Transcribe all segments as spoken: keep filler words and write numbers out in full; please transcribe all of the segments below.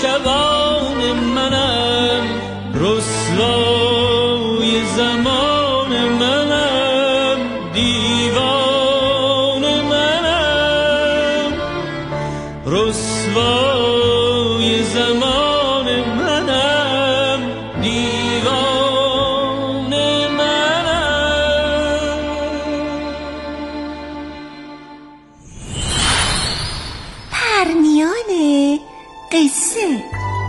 شبان منم، رسوای زمان منم، دیوان منم، رسوای زمان منم، دیوان منم. پرنیان قصه.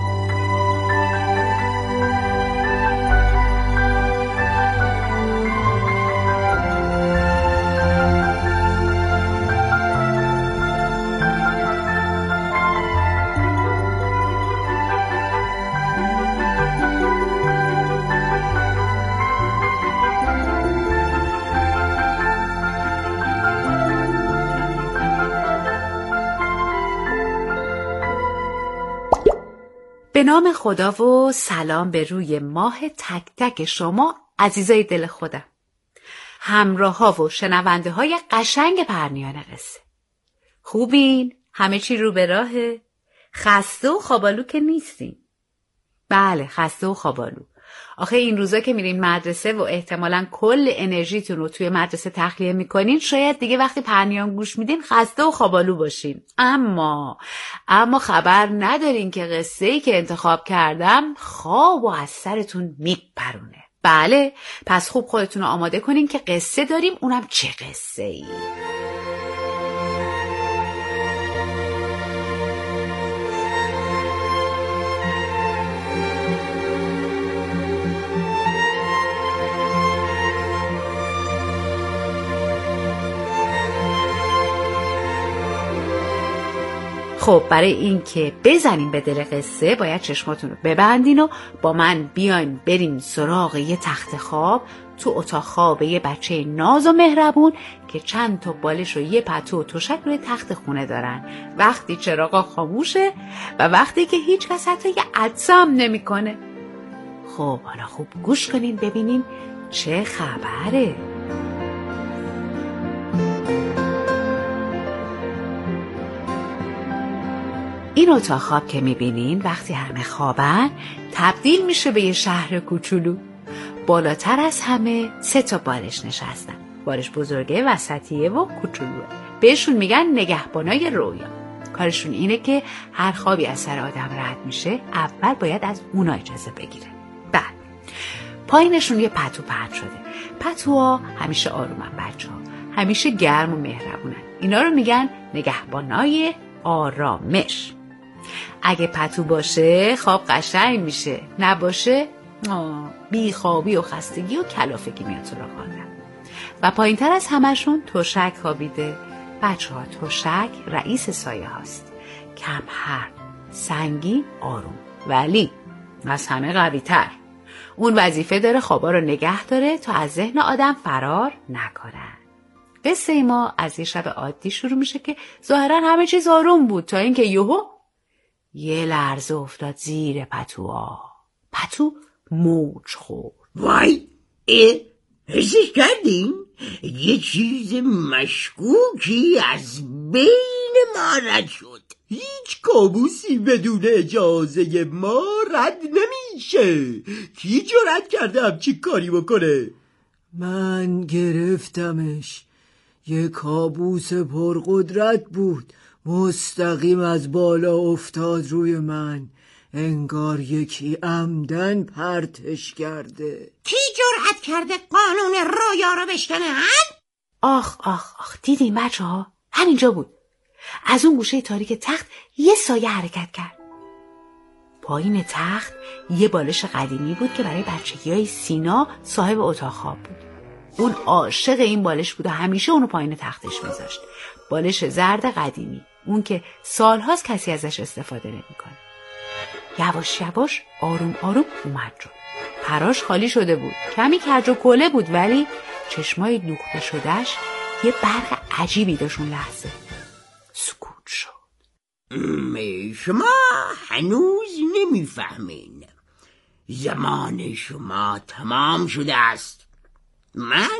به نام خدا و سلام به روی ماه تک تک شما عزیزای دل خودم، همراه ها و شنونده های قشنگ پرنیان قصه. خوبین؟ همه چی رو به راهه؟ خسته و خوابالو که نیستین؟ بله، خسته و خوابالو. آخه این روزا که میرین مدرسه و احتمالاً کل انرژیتون رو توی مدرسه تخلیه میکنین، شاید دیگه وقتی پرنیان گوش میدین خسته و خوابالو باشین. اما اما خبر ندارین که قصه‌ای که انتخاب کردم خواب و از سرتون میپرونه. بله، پس خوب خودتون رو آماده کنین که قصه داریم، اونم چه قصه‌ای؟ خب برای این که بزنیم به دل قصه باید چشماتون رو ببندین و با من بیاین بریم سراغ یه تخت خواب تو اتاق خواب یه بچه ناز و مهربون که چند تا بالش و یه پتو و تشک روی تخت خونه دارن، وقتی چراغا خاموشه و وقتی که هیچ کس حتی یه عطسه هم نمیکنه. خب حالا خوب گوش کنین ببینین چه خبره. این اتاق خواب که میبینین وقتی همه خوابن تبدیل میشه به یه شهر کوچولو. بالاتر از همه سه تا بالش نشستن. بالش بزرگه، وسطیه و کوچولوه. بهشون میگن نگهبانای رویا. کارشون اینه که هر خوابی از سر آدم رد میشه اول باید از اونا اجازه بگیره. بعد پایینشون یه پتو پهن شده. پتوها همیشه آرومن بچه ها. همیشه گرم و مهربونن. اینا رو میگن نگهبانای آرامش. اگه پتو باشه خواب قشنگ میشه، نباشه بی خوابی و خستگی و کلافگی میاد سراغ آدم. و پایین تر از همشون تشک خوابیده. بچه ها تشک رئیس سایه هاست، کم حرف، سنگین، آروم، ولی از همه قوی تر. اون وظیفه داره خوابا رو نگه داره تا از ذهن آدم فرار نکنن. قصه ما از یه شب عادی شروع میشه که ظاهرا همه چیز آروم بود تا اینکه یهو یه لرزه افتاد زیر پتوها. پتو موج خورد. وای، اه حسش کردین؟ یه چیز مشکوکی از بین ما رد شد. هیچ کابوسی بدون اجازه ما رد نمیشه. کی جرأت کرده همچین کاری بکنه؟ من گرفتمش. یه کابوس پرقدرت بود، مستقیم از بالا افتاد روی من، انگار یکی عمدن پرتش کرده. کی جرأت کرده قانون رویا رو بشکنه؟ آخ آخ آخ دیدین بچه ها؟ همینجا بود. از اون گوشه تاریک تخت یه سایه حرکت کرد. پایین تخت یه بالش قدیمی بود که برای بچگیای سینا صاحب اتاق خواب بود. اون عاشق این بالش بود و همیشه اونو پایین تختش میذاشت. بالش زرد قدیمی، اون که سالهاست کسی ازش استفاده نمیکنه. یواش یواش آروم آروم اومد رو. پراش خالی شده بود، کمی کج و کوله بود، ولی چشمای دوخته شدهش یه برق عجیبی داشت. اون لحظه سکوت شد. شما هنوز نمیفهمین. زمان شما تمام شده است. من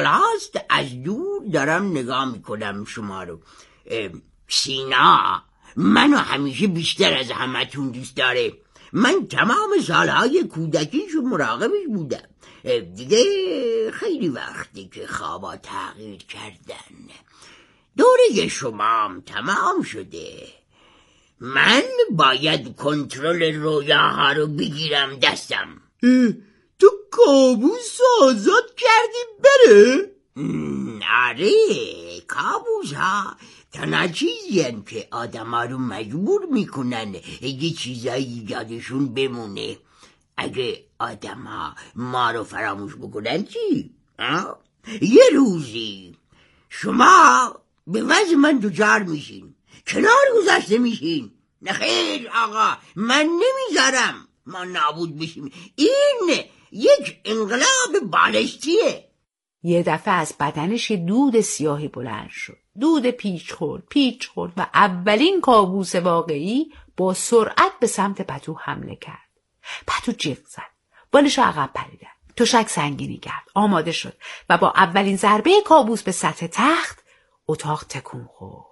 سالهاست از دور دارم نگاه میکنم شما رو. سینا منو همیشه بیشتر از همتون دوست داره. من تمام سالهای کودکیشو مراقبش بودم. دیگه خیلی وقتی که خوابا تغییر کردن. دوره شمام تمام شده. من باید کنترل رویاها رو بگیرم دستم. تو کابوس آزاد کردی بره؟ آره، کابوس ها تنها چیزی هم که آدم ها رو مجبور میکنن یه چیزایی یادشون بمونه. اگه آدم ها ما رو فراموش بکنن چی؟ آه؟ یه روزی شما به وضع من دچار میشین، کنار گذاشته میشین. نخیر آقا، من نمیذارم ما نابود بشیم. این یک انقلاب بالشتیه. یه دفعه از بدنش یه دود سیاهی بلند شد. دود پیچ خورد پیچ خورد و اولین کابوس واقعی با سرعت به سمت پتو حمله کرد. پتو جیغ زد، بالش رو عقب پریدن. تشک سنگینی کرد، آماده شد و با اولین ضربه کابوس به سطح تخت اتاق تکون خورد.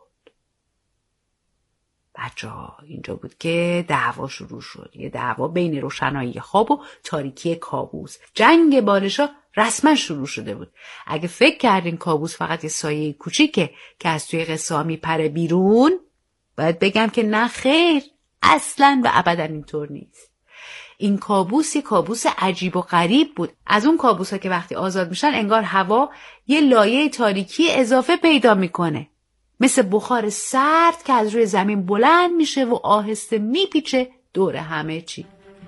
بچه‌ها، اینجا بود که دعوا شروع شد. یه دعوا بین روشنایی خواب و تاریکی کابوس. جنگ بالشا رسما شروع شده بود. اگه فکر کردین کابوس فقط یه سایه کوچیکه که از توی قصه ها میپره بیرون، باید بگم که نه خیر، اصلاً و ابداً اینطور نیست. این کابوس یه کابوس عجیب و غریب بود. از اون کابوس ها که وقتی آزاد میشن انگار هوا یه لایه تاریکی اضافه پیدا میکنه، مثل بخار سرد که از روی زمین بلند میشه و آهسته میپیچه دور همه چی.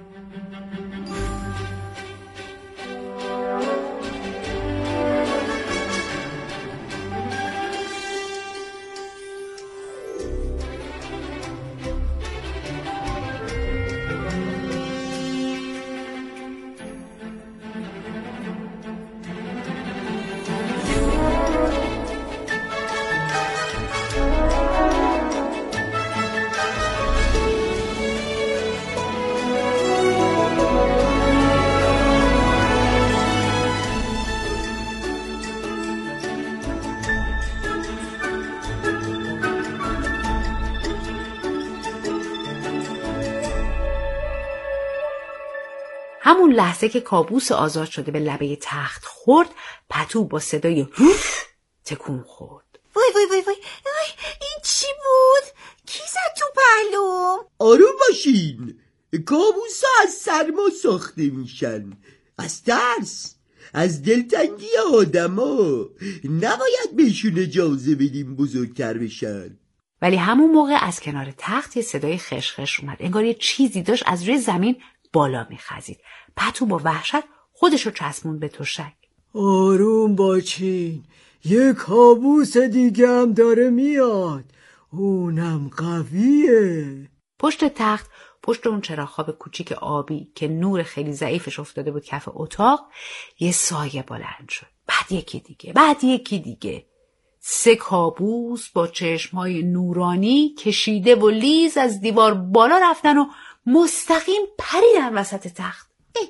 همون لحظه که کابوس آزاد شده به لبه تخت خورد، پتو با صدای هوف تکون خورد. وای وای وای وای این چی بود؟ کی زد تو پهلوم؟ آروم باشین، کابوس ها از سرما ساخته میشن، از ترس، از دلتنگی آدم ها. نباید بهشون اجازه بدیم بزرگتر بشن. ولی همون موقع از کنار تخت یه صدای خشخش اومد. انگار یه چیزی داشت از روی زمین بالا میخزید. پتو با وحشت خودشو چسبوند به تشک. آروم باشین، یه کابوس دیگه هم داره میاد، اونم قویه. پشت تخت، پشت اون چراغ‌خواب کوچیک آبی که نور خیلی ضعیفش افتاده بود کف اتاق، یه سایه بلند شد. بعد یکی دیگه، بعد یکی دیگه. سه کابوس با چشم‌های نورانی کشیده و لیز از دیوار بالا رفتن و مستقیم پریدن وسط تخت.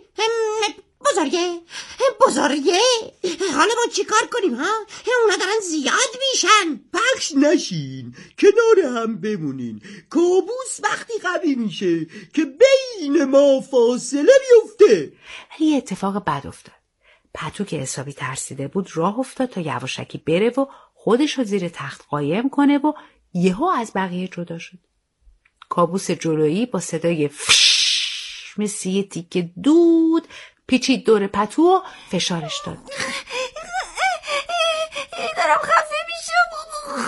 بزرگه بزرگه حالا ما چی کار کنیم ها؟ اونا دارن زیاد میشن. پخش نشین، کنار هم بمونین. کابوس وقتی قوی میشه که بین ما فاصله بیفته. ولی یه اتفاق بد افتاد. پتو که حسابی ترسیده بود راه افتاد تا یواشکی بره و خودش رو زیر تخت قایم کنه و یهو از بقیه جدا شد. کابوس جلویی با صدای فش مثل یه تیکه دود پیچید دور پتو و فشارش داد. دارم خفه میشم.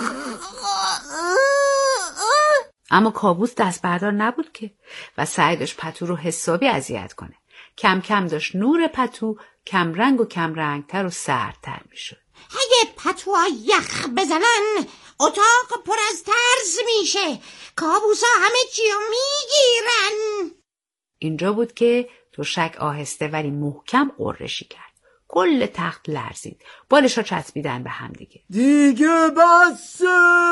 اما کابوس دست بردار نبود که و سعی داشت پتو رو حسابی اذیت کنه. کم کم داشت نور پتو کم رنگ و کم رنگتر و سردتر میشد. اگه پتوها یخ بزنن اتاق پر از ترس میشه. کابوسا همه چی رو میگیرن. اینجا بود که تشک آهسته ولی محکم قرشی کرد. کل تخت لرزید. بالشا چسبیدن به هم دیگه. دیگه بسه!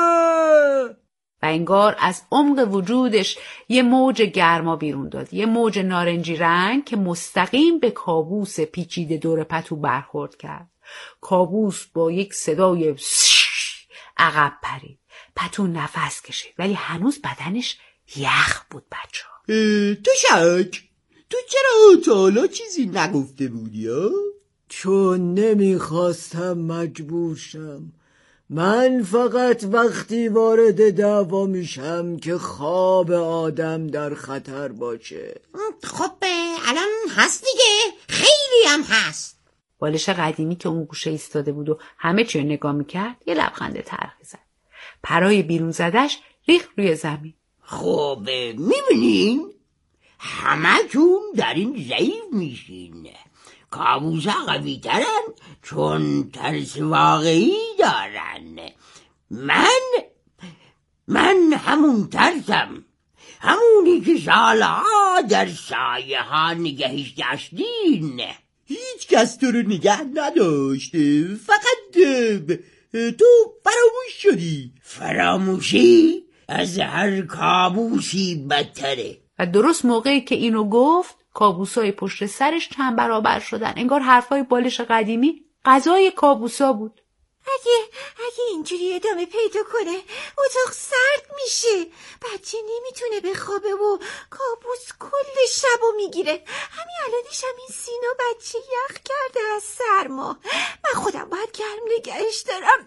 و انگار از عمق وجودش یه موج گرما بیرون داد. یه موج نارنجی رنگ که مستقیم به کابوس پیچیده دور پتو برخورد کرد. کابوس با یک صدای عقب پرید. پتو نفس کشید ولی هنوز بدنش یخ بود بچه ها. تشک تو چرا تا حالا چیزی نگفته بودی ها؟ چون نمیخواستم مجبور شم. من فقط وقتی وارد دعوا میشم که خواب آدم در خطر باشه. خب الان هست دیگه، خیلی هم هست. بالش قدیمی که اون گوشه ایستاده بود و همه چی رو نگاه میکرد یه لبخند تلخی زد. پرای بیرون زدش ریخت روی زمین. خب میبینین همتون در این ضعیف میشین. کابوسا قوی ترن چون ترس واقعی دارن. من من همون ترسم، همونی که سالها در سایه ها نگهش داشتین. هیچ کس تو رو نگه نداشته، فقط تو فراموش شدی. فراموشی از هر کابوسی بدتره. و درست موقعی که اینو گفت کابوسای پشت سرش چند برابر شدن. انگار حرفای بالش قدیمی غذای کابوسا بود. اگه اگه اینجوری ادامه پیدا کنه اتاق سرد میشه، بچه نمیتونه بخوابه و کابوس کل شبو میگیره. همین الانش هم این سینا بچه یخ کرده از سرما. من خودم باید گرم نگهش دارم.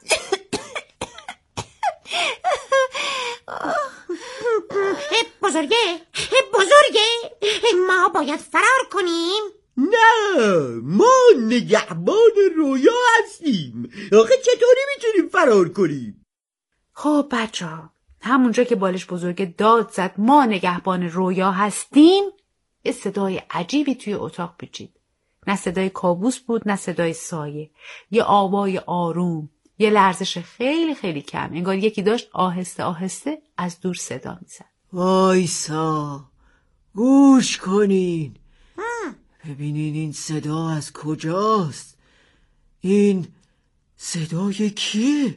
بزرگه بزرگه ما باید فرار کنیم. نه، ما نگهبان رویا هستیم. آخه چطوری میتونیم فرار کنیم؟ خب بچه ها، همونجا که بالش بزرگه داد زد ما نگهبان رویا هستیم، یه صدای عجیبی توی اتاق پیچید. نه صدای کابوس بود نه صدای سایه. یه آوای آروم، یه لرزش خیلی خیلی کم، انگار یکی داشت آهسته آهسته از دور صدا میزد. وایسا، گوش کنین. ببینین این صدا از کجاست؟ این صدای کیه؟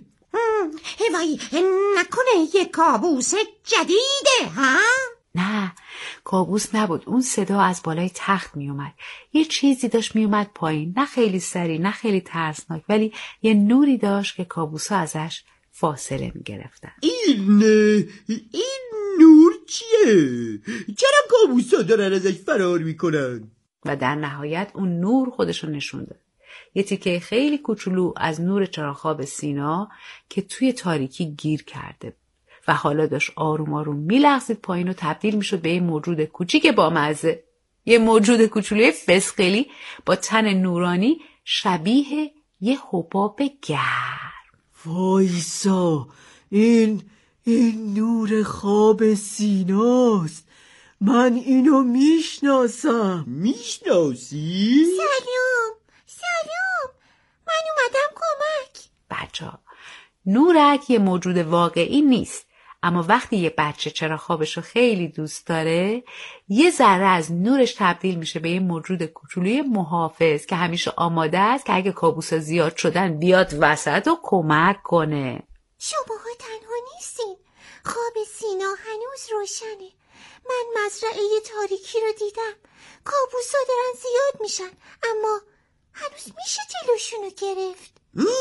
وای نکنه یه کابوس جدیده ها؟ نه، کابوس نبود. اون صدا از بالای تخت می اومد. یه چیزی داشت می اومد پایین، نه خیلی سریع نه خیلی ترسناک، ولی یه نوری داشت که کابوسا ازش فاصله می گرفتن. این این نور چیه؟ چرا کابوسا دارن ازش فرار میکنن؟ و در نهایت اون نور خودشو نشون داد. یه تیکه خیلی کوچولو از نور چراغ‌خواب سینا که توی تاریکی گیر کرده و حالا داشت آروم آروم میلغزید پایین و تبدیل میشد به یه موجود کوچیک بامزه. یه موجود کوچولوی فسقلی با تن نورانی شبیه یه حباب گرم. وایسا، این این نور خواب سیناست. من اینو میشناسم. میشناسی؟ سلام سلام، من اومدم کمک. بچه ها، نورک یه موجود واقعی نیست، اما وقتی یه بچه چرا خوابشو خیلی دوست داره یه ذره از نورش تبدیل میشه به یه موجود کوچولوی محافظ که همیشه آماده است که اگه کابوسا زیاد شدن بیاد وسط و کمک کنه. شماها تنها نیستین، خواب سینا هنوز روشنه. من مزرعه تاریکی رو دیدم. کابوسا دارن زیاد میشن اما هنوز میشه جلوشونو گرفت.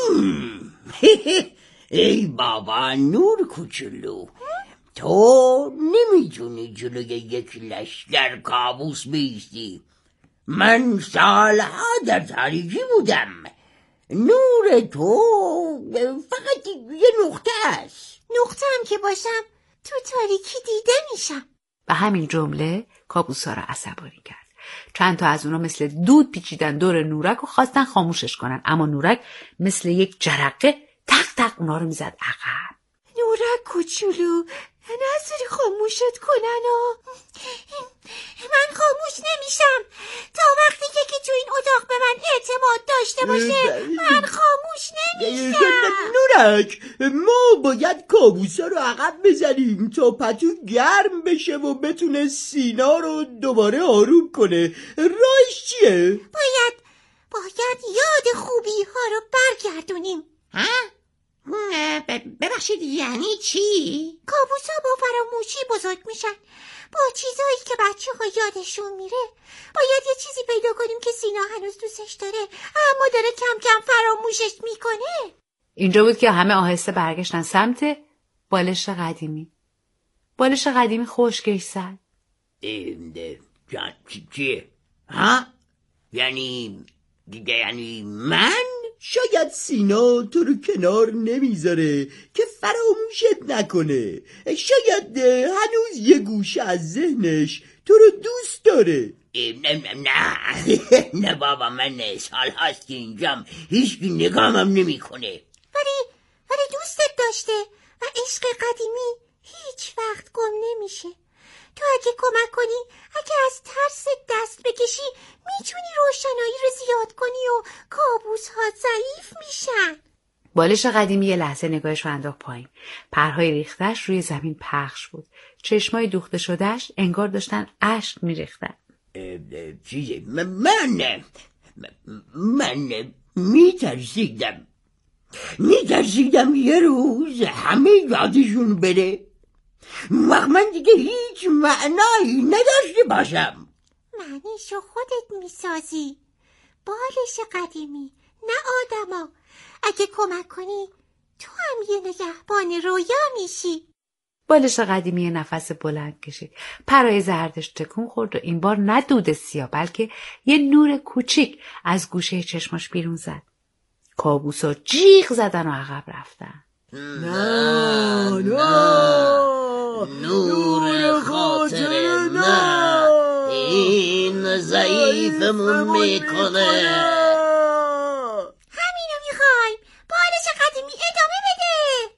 ای بابا نور کوچولو، تو نمیتونی جلوی یک لشکر کابوس بیستی. من سالها در تاریکی بودم. نور تو فقط یه نقطه است. نقطه هم که باشم تو تاریکی دیده میشم. و همین جمله کابوسا را عصبانی کرد. چند تا از اونا مثل دود پیچیدن دور نورک و خواستن خاموشش کنن، اما نورک مثل یک جرقه تق تق اونا رو میزد عقب. نورک کوچولو، نذاری خاموشت کنن و من خاموش نمیشم تا وقتی که که تو این اتاق به من اعتماد داشته باشه. من خاموش نمیشم. نورک، ما باید کابوسا رو عقب بزنیم تا پتو گرم بشه و بتونه سینا رو دوباره آروم کنه. راهش چیه؟ باید باید یاد خوبی ها رو برگردونیم. ها؟ ببخشید یعنی چی؟ کابوسا با فراموشی بزرگ میشن، با چیزایی که بچه ها یادشون میره. باید یه چیزی پیدا کنیم که سینا هنوز دوستش داره اما داره کم کم فراموشش میکنه. اینجا بود که همه آهسته برگشتن سمت بالش قدیمی. بالش قدیمی خشکش زد. جان چیه؟ ها؟ یعنی دیگه یعنی من؟ شاید سینا تو رو کنار نمیذاره که فراموشت نکنه. شاید هنوز یه گوشه از ذهنش تو رو دوست داره. نه نه نه نه بابا، من سال هاست که اینجام، هیچ نگامم نمی کنه. ولی ولی دوستت داشته و عشق قدیمی هیچ وقت گم نمیشه. تو اگه کمک کنی، اگه از ترس دست بکشی، میتونی روشنایی رو زیاد کنی و کابوس ها ضعیف میشن. بالش قدیمی یه لحظه نگاهش رو انداخت پایین. پرهای ریختش روی زمین پخش بود. چشمای دوخته شدهش انگار داشتن اشک میریختن. چیزی من من میترسیدم میترسیدم یه روز همه یادشون بره، وقت من دیگه هیچ معنایی نداشته باشم. معنیشو خودت میسازی. بالش قدیمی، نه آدما. اگه کمک کنی تو هم یه نگهبان رویا میشی. بالش قدیمی یه نفس بلند کشید. پرای زردش تکون خورد و این بار نه دود سیاه بلکه یه نور کوچیک از گوشه چشماش بیرون زد. کابوسا جیغ زدن و عقب رفتن. نه نه نور خاطر نه، این ضعیفمون میکنه. همینو میخوایم. بالش قدیمی ادامه بده.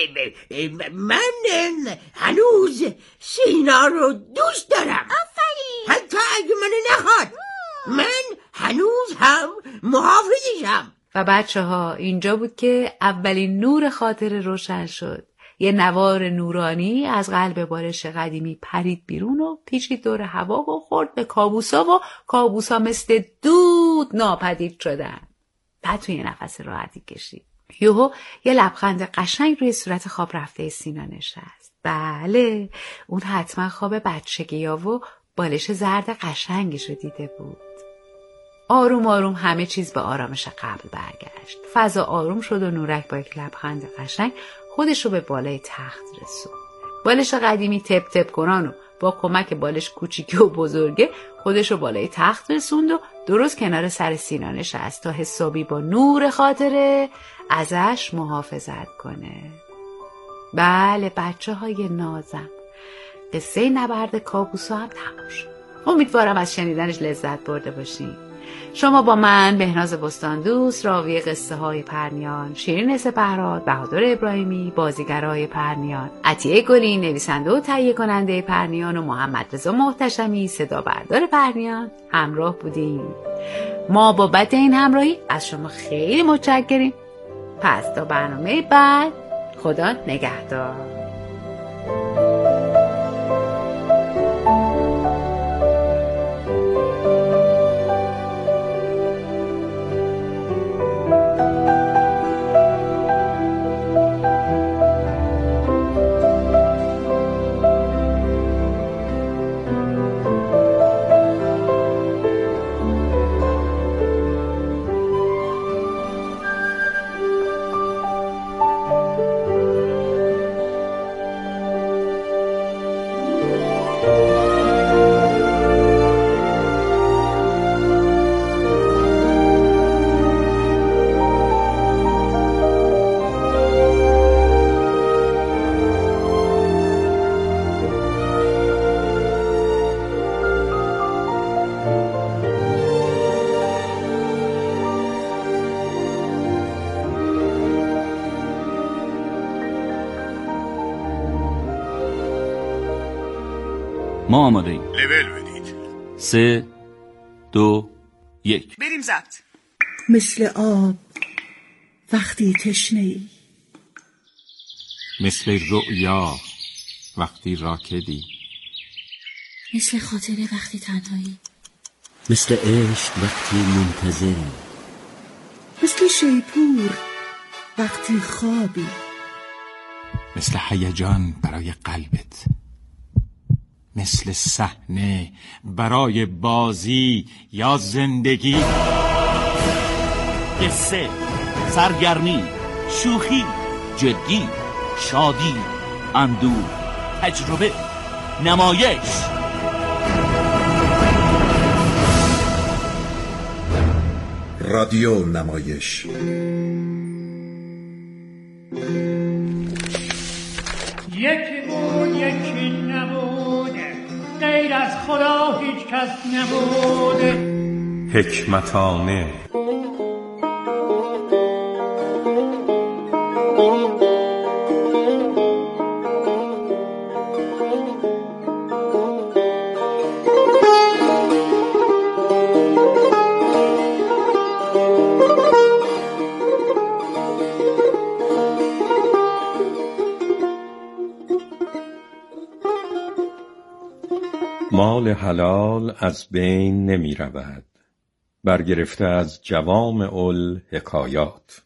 من هنوز سینا رو دوست دارم. آفرین. حتی اگه من نخواد، من هنوز هم محافظشم. و بچه ها اینجا بود که اولین نور خاطر روشن شد. یه نوار نورانی از قلب بالش قدیمی پرید بیرون و پیچید دور هوا و خورد به کابوسا و کابوسا مثل دود ناپدید شدن. بعد توی یه نفس راحتی کشید. یهو یه لبخند قشنگ روی صورت خواب رفته سینا نشست. بله، اون حتما خواب بچگی‌ها و بالش زرد قشنگش رو دیده بود. آروم آروم همه چیز به آرامش قبل برگشت. فضا آروم شد و نورک با یک لبخند قشنگ خودش رو به بالای تخت رسوند. بالش قدیمی تپ تپ کنان و با کمک بالش کوچیکی و بزرگه خودش رو بالای تخت رسوند و درست کنار سر سینا نشست تا حسابی با نور خاطره ازش محافظت کنه. بله بچه های نازم، قصه نبرد کابوسا هم تموم شد. امیدوارم از شنیدنش لذت برده باشین. شما با من بهناز بستان دوست، راوی قصه های پرنیان، شیرین سپهراد، بهادر ابراهیمی، بازیگرای پرنیان، عطیه گلی نویسنده و تهیه کننده پرنیان و محمد رضا محتشمی صدا بردار پرنیان همراه بودیم. ما بابت این همراهی از شما خیلی متشکریم. پس تا برنامه بعد، خدا نگهدار. ما آماده ایم. لول بدید. سه دو یک بریم ضبط. مثل آب وقتی تشنه ای، مثل رؤیا وقتی راکدی، مثل خاطره وقتی تنهایی، مثل عشق وقتی منتظری، مثل شیپور وقتی خوابی، مثل هیجان برای قلبت، مثل صحنه برای بازی یا زندگی. قصه، سرگرمی، شوخی، جدی، شادی، اندوه، تجربه، نمایش. رادیو نمایش. یکی بود یکی نبود، غیر از خدا هیچ کس نبود. حکمتانه. مال حلال از بین نمی رود. برگرفته از جوامع الحکایات.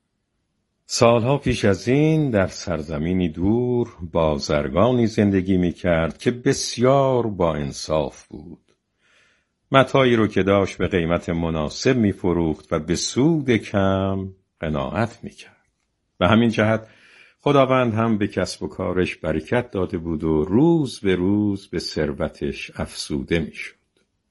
سالها پیش از این در سرزمینی دور بازرگانی زندگی می کرد که بسیار با انصاف بود. متاعی رو که داشت به قیمت مناسب می فروخت و به سود کم قناعت می کرد. به همین جهت خداوند هم به کسب و کارش برکت داده بود و روز به روز به ثروتش افزوده می شد.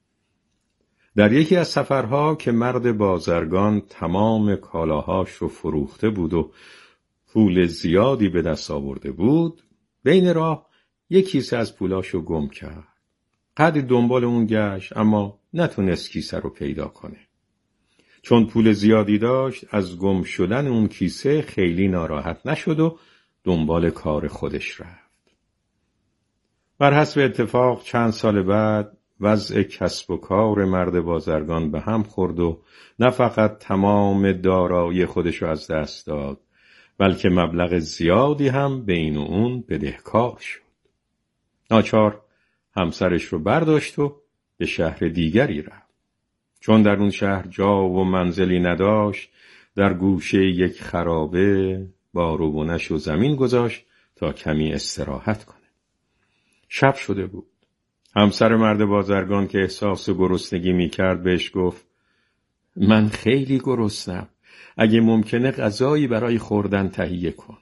در یکی از سفرها که مرد بازرگان تمام کالاهاش رو فروخته بود و پول زیادی به دست آورده بود، بین راه یک کیسه از پولاشو گم کرد. قدری دنبال اون گشت اما نتونست کیسه رو پیدا کنه. چون پول زیادی داشت از گم شدن اون کیسه خیلی ناراحت نشد و دنبال کار خودش رفت. بر حسب اتفاق چند سال بعد وضع کسب و کار مرد بازرگان به هم خورد و نه فقط تمام دارایی خودش رو از دست داد، بلکه مبلغ زیادی هم بین اون بدهکار شد. ناچار همسرش رو برداشت و به شهر دیگری رفت. چون در اون شهر جا و منزلی نداشت، در گوشه یک خرابه باروبونش و زمین گذاشت تا کمی استراحت کنه. شب شده بود. همسر مرد بازرگان که احساس گرسنگی می کرد بهش گفت: من خیلی گرسنم، اگه ممکنه غذایی برای خوردن تهیه کن.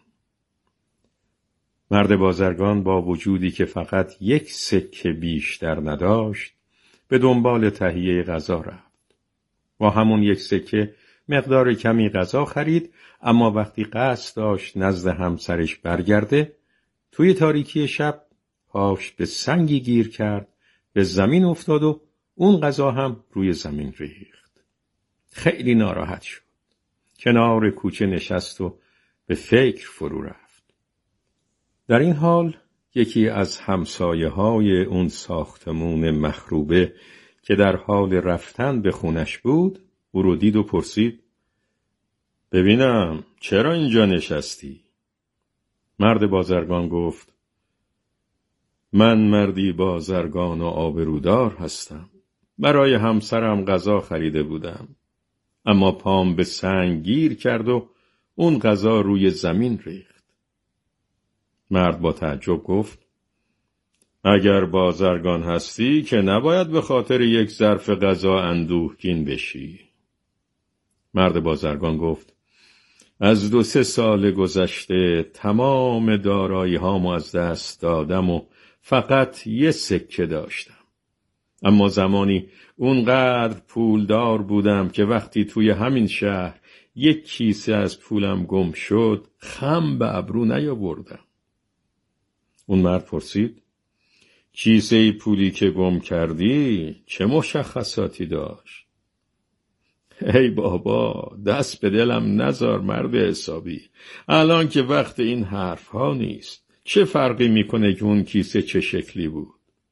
مرد بازرگان با وجودی که فقط یک سکه بیشتر نداشت به دنبال تهیه غذا رفت. با همون یک سکه مقدار کمی غذا خرید، اما وقتی قصد داشت نزد همسرش برگرده، توی تاریکی شب پاش به سنگی گیر کرد، به زمین افتاد و اون غذا هم روی زمین ریخت. خیلی ناراحت شد. کنار کوچه نشست و به فکر فرو رفت. در این حال یکی از همسایه های اون ساختمون مخروبه که در حال رفتن به خونش بود او رو دید و پرسید: ببینم چرا اینجا نشستی؟ مرد بازرگان گفت: من مردی بازرگان و آبرودار هستم. برای همسرم غذا خریده بودم، اما پام به سنگ گیر کرد و اون غذا روی زمین ریخت. مرد با تعجب گفت: اگر بازرگان هستی که نباید به خاطر یک ظرف غذا اندوهگین بشی. مرد بازرگان گفت: از دو سه سال گذشته تمام دارایی هامو از دست دادم و فقط یه سکه داشتم. اما زمانی اونقدر پولدار بودم که وقتی توی همین شهر یک کیسه از پولم گم شد خم به ابرو نیاوردم. اون مرد پرسید: کیسه پولی که گم کردی چه مشخصاتی داشت؟ ای بابا، دست به دلم نذار مرد حسابی. الان که وقت این حرف ها نیست. چه فرقی میکنه که اون کیسه چه شکلی بود؟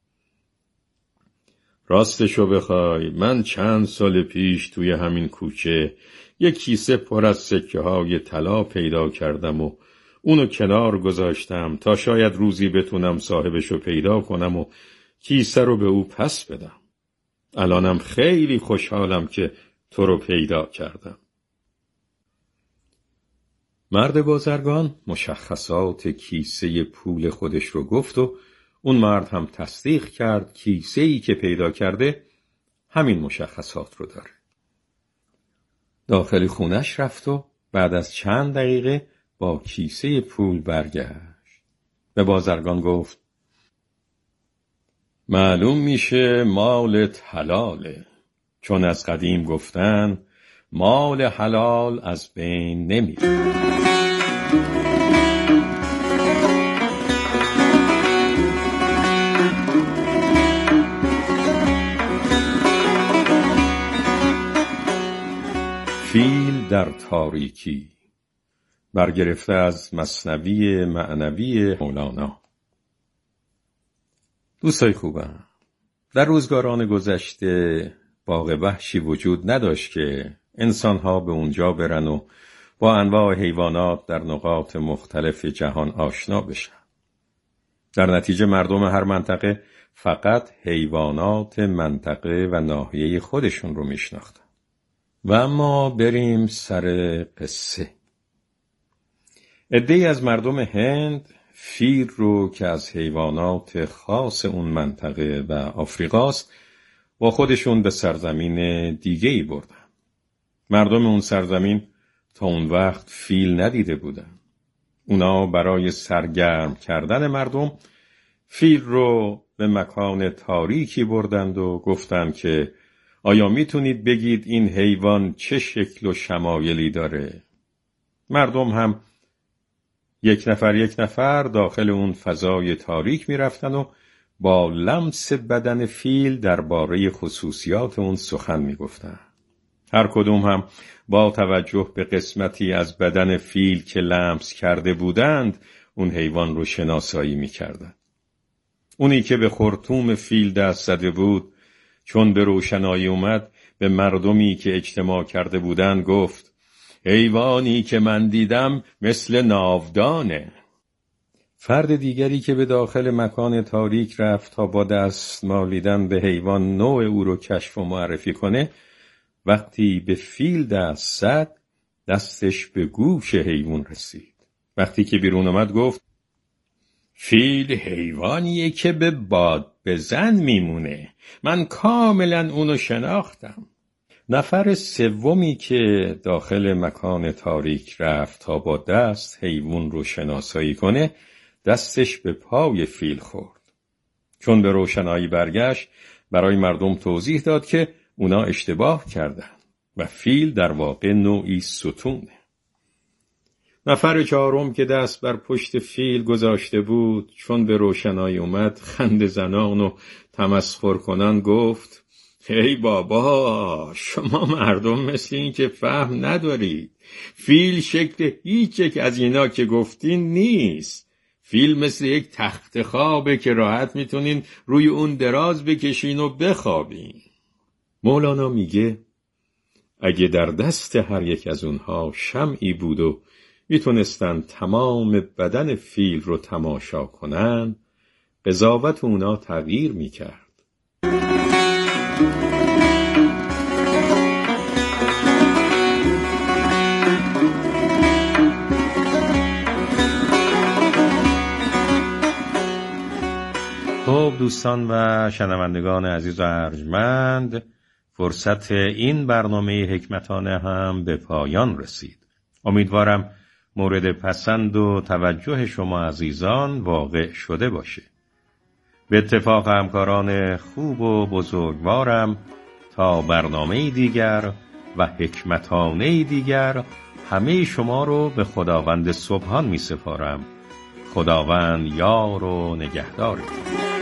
راستشو بخوای من چند سال پیش توی همین کوچه یک کیسه پر از سکه های طلا پیدا کردم و اونو کنار گذاشتم تا شاید روزی بتونم صاحبشو پیدا کنم و کیسه رو به او پس بدم. الانم خیلی خوشحالم که تو رو پیدا کردم. مرد بازرگان مشخصات کیسه پول خودش رو گفت و اون مرد هم تصدیق کرد کیسه‌ای که پیدا کرده همین مشخصات رو داره. داخل خونش رفت و بعد از چند دقیقه با کیسه پول برگشت. به بازرگان گفت معلوم میشه مالت حلاله، چون از قدیم گفتن مال حلال از بین نمیره. فیل در تاریکی، برگرفته از مثنوی معنوی مولانا. دوستای خوبم، در روزگاران گذشته باغ وحشی وجود نداشت که انسان‌ها به اونجا برن و با انواع حیوانات در نقاط مختلف جهان آشنا بشن. در نتیجه مردم هر منطقه فقط حیوانات منطقه و ناحیه خودشون رو میشناختن. و اما بریم سر قصه. عده‌ای از مردم هند فیل رو که از حیوانات خاص اون منطقه و آفریقاست با خودشون به سرزمین دیگه‌ای بردن. مردم اون سرزمین تا اون وقت فیل ندیده بودن. اونا برای سرگرم کردن مردم فیل رو به مکان تاریکی بردند و گفتند که آیا میتونید بگید این حیوان چه شکل و شمایلی داره؟ مردم هم یک نفر یک نفر داخل اون فضای تاریک میرفتن و با لمس بدن فیل درباره خصوصیات اون سخن میگفتن. هر کدوم هم با توجه به قسمتی از بدن فیل که لمس کرده بودند اون حیوان رو شناسایی میکردن. اونی که به خرطوم فیل دست زده بود چون به روشنایی اومد به مردمی که اجتماع کرده بودند گفت حیوانی که من دیدم مثل ناودانه. فرد دیگری که به داخل مکان تاریک رفت تا با دست مالیدن به حیوان نوع او رو کشف و معرفی کنه، وقتی به فیل دست زد دستش به گوش حیوان رسید. وقتی که بیرون آمد گفت فیل حیوانیه که به باد بزن میمونه. من کاملا اونو شناختم. نفر سومی که داخل مکان تاریک رفت تا با دست حیوان رو شناسایی کنه دستش به پای فیل خورد. چون به روشنایی برگشت برای مردم توضیح داد که اونا اشتباه کردن و فیل در واقع نوعی ستونه. نفر چهارم که دست بر پشت فیل گذاشته بود چون به روشنایی اومد خنده زنان و تمسخر کنان گفت ای بابا، شما مردم مثل این که فهم ندارید. فیل شکل هیچ یک از اینا که گفتین نیست. فیل مثل یک تخت خوابه که راحت میتونین روی اون دراز بکشین و بخوابین. مولانا میگه اگه در دست هر یک از اونها شمعی بود و میتونستن تمام بدن فیل رو تماشا کنن، قضاوت اونا تغییر میکرد. خب دوستان و شنوندگان عزیز و ارجمند، فرصت این برنامه حکمتانه هم به پایان رسید. امیدوارم مورد پسند و توجه شما عزیزان واقع شده باشه. به اتفاق همکاران خوب و بزرگوارم تا برنامه دیگر و حکمتانه دیگر همه شما رو به خداوند سبحان می سپارم. خداوند یار و نگهدارتون.